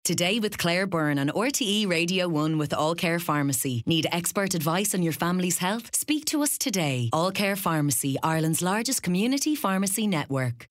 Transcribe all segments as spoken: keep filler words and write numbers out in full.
Today with Claire Byrne on R T E Radio one with All Care Pharmacy. Need expert advice on your family's health? Speak to us today. All Care Pharmacy, Ireland's largest community pharmacy network.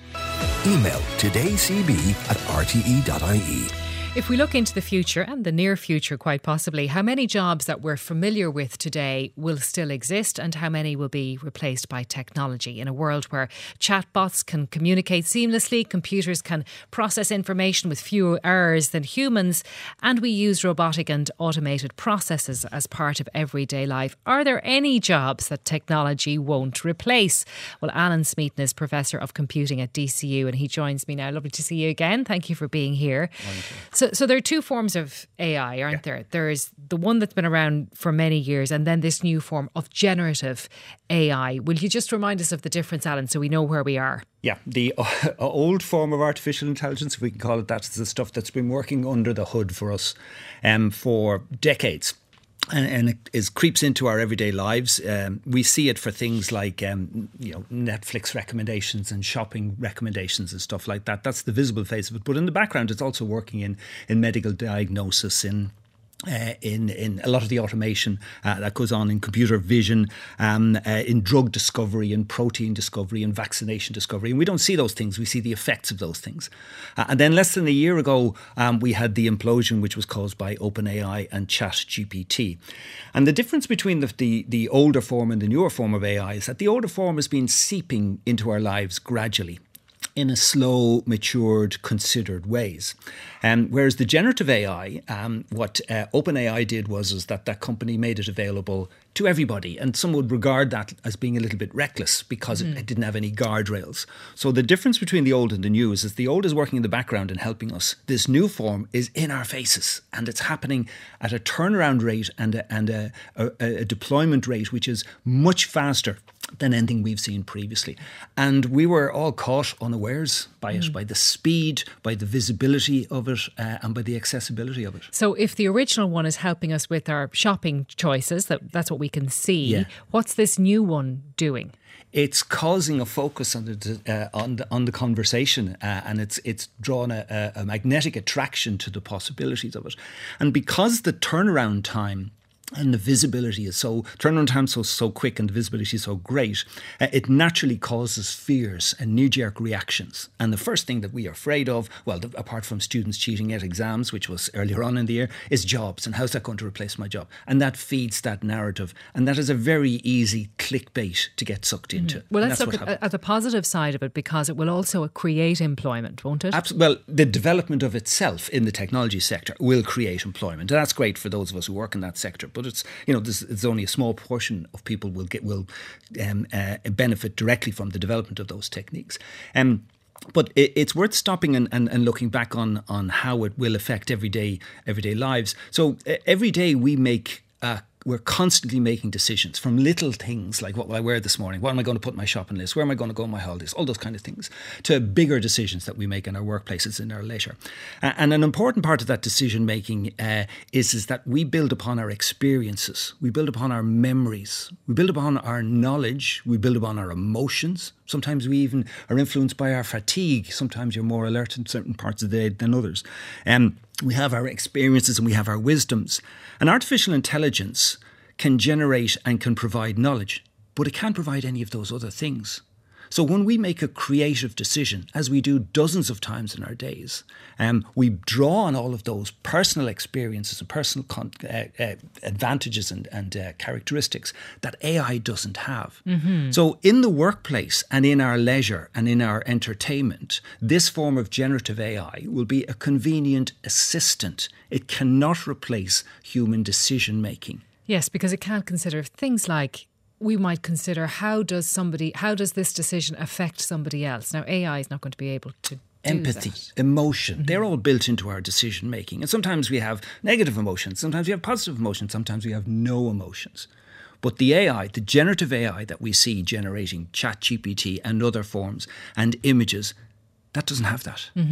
Email todaycb at r t e dot i e. If we look into the future, and the near future quite possibly, how many jobs that we're familiar with today will still exist and how many will be replaced by technology in a world where chatbots can communicate seamlessly, computers can process information with fewer errors than humans, and we use robotic and automated processes as part of everyday life? Are there any jobs that technology won't replace? Well, Alan Smeaton is Professor of Computing at D C U and he joins me now. Lovely to see you again. Thank you for being here. So So, so there are two forms of A I, aren't yeah. there? There's the one that's been around for many years and then this new form of generative A I. Will you just remind us of the difference, Alan, so we know where we are? Yeah, the uh, old form of artificial intelligence, if we can call it that, is the stuff that's been working under the hood for us um, for decades. And, and it is, creeps into our everyday lives. Um, we see it for things like um, you know, Netflix recommendations and shopping recommendations and stuff like that. That's the visible face of it. But in the background, it's also working in, in medical diagnosis, in Uh, in in a lot of the automation uh, that goes on in computer vision, um, uh, in drug discovery, in protein discovery, in vaccination discovery. And we don't see those things. We see the effects of those things. Uh, and then less than a year ago, um, we had the implosion which was caused by OpenAI and ChatGPT. And the difference between the, the, the older form and the newer form of A I is that the older form has been seeping into our lives gradually, in a slow, matured, considered ways. Um, whereas the generative A I, um, what uh, OpenAI did was is that that company made it available to everybody. And some would regard that as being a little bit reckless because mm. it, it didn't have any guardrails. So the difference between the old and the new is, is the old is working in the background and helping us. This new form is in our faces and it's happening at a turnaround rate and a, and a, a, a deployment rate which is much faster than anything we've seen previously. And we were all caught unawares by it, mm. by the speed, by the visibility of it, uh, and by the accessibility of it. So if the original one is helping us with our shopping choices, that that's what we can see, yeah. what's this new one doing? It's causing a focus on the uh, on the, on the conversation, uh, and it's it's drawn a, a magnetic attraction to the possibilities of it. And because the turnaround time and the visibility is so, turnaround time so so quick and the visibility is so great, uh, it naturally causes fears and knee-jerk reactions. And the first thing that we are afraid of, well, the, apart from students cheating at exams, which was earlier on in the year, is jobs. And how's that going to replace my job? And that feeds that narrative. And that is a very easy clickbait to get sucked into. Mm. Well, let's look at, at the positive side of it, because it will also create employment, won't it? Absolutely. Well, the development of itself in the technology sector will create employment. And that's great for those of us who work in that sector. But it's, you know, this, it's only a small portion of people will get will um, uh, benefit directly from the development of those techniques. Um, but it, it's worth stopping and, and, and looking back on on how it will affect everyday everyday lives. So uh, every day we make uh, we're constantly making decisions, from little things like what will I wear this morning, what am I going to put on my shopping list, where am I going to go on my holidays, all those kind of things, to bigger decisions that we make in our workplaces, in our leisure. Uh, and an important part of that decision making uh, is, is that we build upon our experiences, we build upon our memories, we build upon our knowledge, we build upon our emotions. Sometimes we even are influenced by our fatigue. Sometimes you're more alert in certain parts of the day than others. Um, we have our experiences and we have our wisdoms. And artificial intelligence can generate and can provide knowledge, but it can't provide any of those other things. So when we make a creative decision, as we do dozens of times in our days, um, we draw on all of those personal experiences and personal con- uh, uh, advantages and, and uh, characteristics that A I doesn't have. Mm-hmm. So in the workplace and in our leisure and in our entertainment, this form of generative A I will be a convenient assistant. It cannot replace human decision making. Yes, because it can't consider things like, we might consider, how does somebody, how does this decision affect somebody else? Now, A I is not going to be able to do empathy, that. Emotion, Mm-hmm. they're all built into our decision making. And sometimes we have negative emotions, sometimes we have positive emotions, sometimes we have no emotions. But the A I, the generative A I that we see generating ChatGPT and other forms and images, that doesn't have that. Mm-hmm.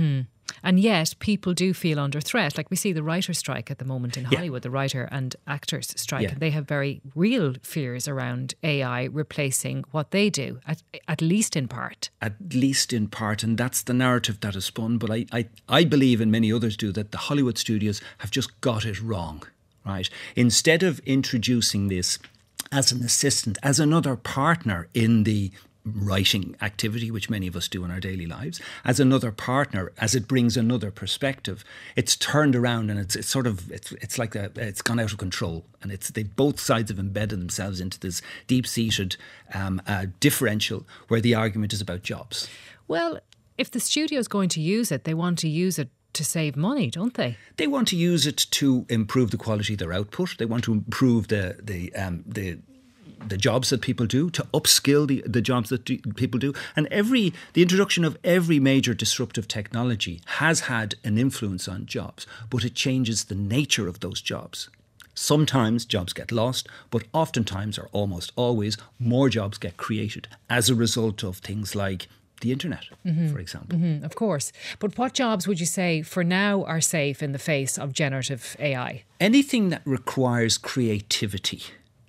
And yet people do feel under threat. Like we see the writer strike at the moment in Hollywood, yeah. the writer and actors strike. Yeah. And they have very real fears around A I replacing what they do, at, at least in part. At least in part. And that's the narrative that is spun. But I, I, I believe, and many others do, that the Hollywood studios have just got it wrong, right? Instead of introducing this as an assistant, as another partner in the writing activity, which many of us do in our daily lives, as another partner, as it brings another perspective, it's turned around and it's, it's sort of it's it's like a, it's gone out of control, and it's they both sides have embedded themselves into this deep-seated um, uh, differential where the argument is about jobs. Well, if the studio's going to use it, they want to use it to save money, don't they? They want to use it to improve the quality of their output. They want to improve the the um, the the jobs that people do, to upskill the, the jobs that do, people do. And every the introduction of every major disruptive technology has had an influence on jobs, but it changes the nature of those jobs. Sometimes jobs get lost, but oftentimes, or almost always, more jobs get created as a result of things like the internet, mm-hmm. for example. Mm-hmm, of course. But what jobs would you say for now are safe in the face of generative A I? Anything that requires creativity.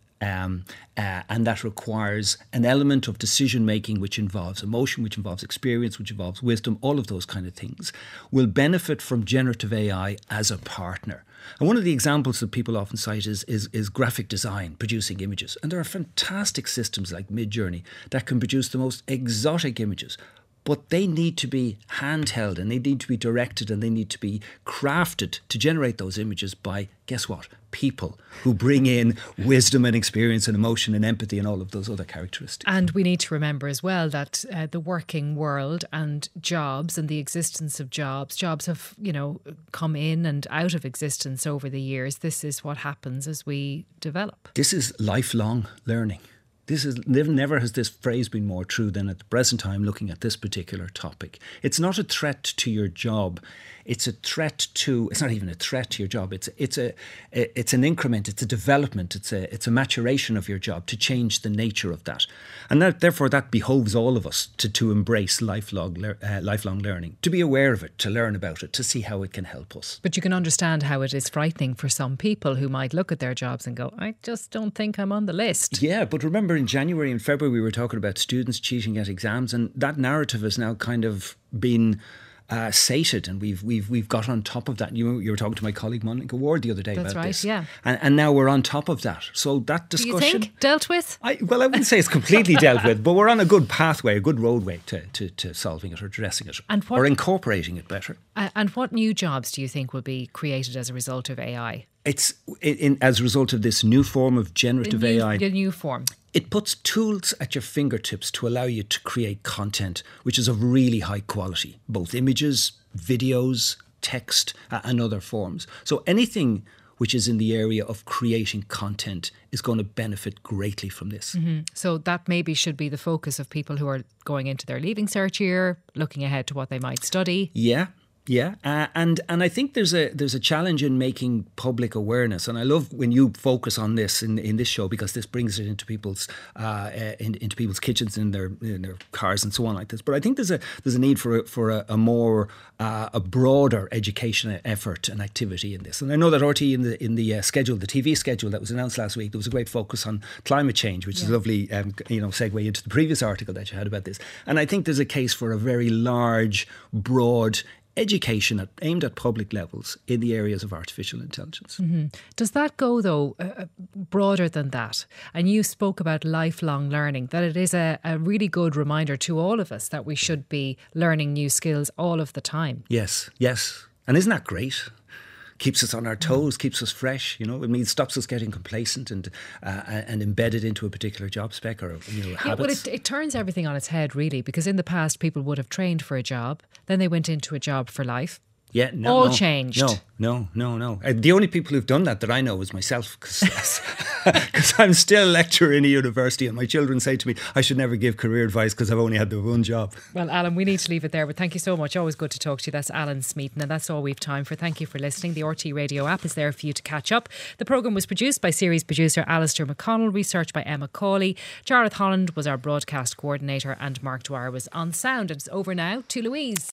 Um, uh, and that requires an element of decision making which involves emotion, which involves experience, which involves wisdom, all of those kind of things, will benefit from generative A I as a partner. And one of the examples that people often cite is, is, is graphic design, producing images. And there are fantastic systems like Midjourney that can produce the most exotic images. But they need to be handheld, and they need to be directed, and they need to be crafted to generate those images by, guess what, people who bring in wisdom and experience and emotion and empathy and all of those other characteristics. And we need to remember as well that uh, the working world and jobs and the existence of jobs, jobs have, you know, come in and out of existence over the years. This is what happens as we develop. This is lifelong learning. This is never has this phrase been more true than at the present time looking at this particular topic. It's not a threat to your job. It's a threat to, it's not even a threat to your job. It's it's a it's an increment, it's a development, it's a it's a maturation of your job to change the nature of that. And that, therefore that behoves all of us to, to embrace lifelong uh, lifelong learning, to be aware of it, to learn about it, to see how it can help us. But you can understand how it is frightening for some people who might look at their jobs and go, I just don't think I'm on the list. Yeah, but remember in January and February we were talking about students cheating at exams, and that narrative has now kind of been Uh, sated, and we've we've we've got on top of that. You you were talking to my colleague Monica Ward the other day That's about right, this, yeah. and and now we're on top of that. So that discussion, do you think, dealt with? I, well, I wouldn't say it's completely dealt with, but we're on a good pathway, a good roadway to to, to solving it or addressing it, and what, or incorporating it better. Uh, and what new jobs do you think will be created as a result of A I? It's in, in as a result of this new form of generative the new, A I. The new form. It puts tools at your fingertips to allow you to create content which is of really high quality, both images, videos, text, uh, and other forms. So anything which is in the area of creating content is going to benefit greatly from this. Mm-hmm. So that maybe should be the focus of people who are going into their Leaving Cert year, looking ahead to what they might study. Yeah. Yeah, uh, and and I think there's a there's a challenge in making public awareness, and I love when you focus on this in in this show, because this brings it into people's uh, uh, in, into people's kitchens, in their in their cars, and so on like this. But I think there's a there's a need for a, for a, a more uh, a broader education effort and activity in this. And I know that R T E in the in the uh, schedule, the T V schedule that was announced last week, there was a great focus on climate change, which yeah. is a lovely um, you know segue into the previous article that you had about this. And I think there's a case for a very large, broad education at, aimed at public levels in the areas of artificial intelligence. Mm-hmm. Does that go, though, uh, broader than that? And you spoke about lifelong learning, that it is a, a really good reminder to all of us that we should be learning new skills all of the time. Yes, yes. And isn't that great? Keeps us on our toes, keeps us fresh, you know. It means stops us getting complacent and uh, and embedded into a particular job spec or, you know, yeah, habits. Well, it, it turns everything on its head, really, because in the past people would have trained for a job, then they went into a job for life. Yeah, no, all no, changed. No, no, no, no. Uh, the only people who've done that that I know is myself, because I'm still a lecturer in a university, and my children say to me, I should never give career advice because I've only had the one job. Well, Alan, we need to leave it there, but thank you so much. Always good to talk to you. That's Alan Smeaton, and that's all we've time for. Thank you for listening. The R T E Radio app is there for you to catch up. The programme was produced by series producer Alistair McConnell, research by Emma Cawley. Jarlath Holland was our broadcast coordinator, and Mark Dwyer was on sound. And it's over now to Louise.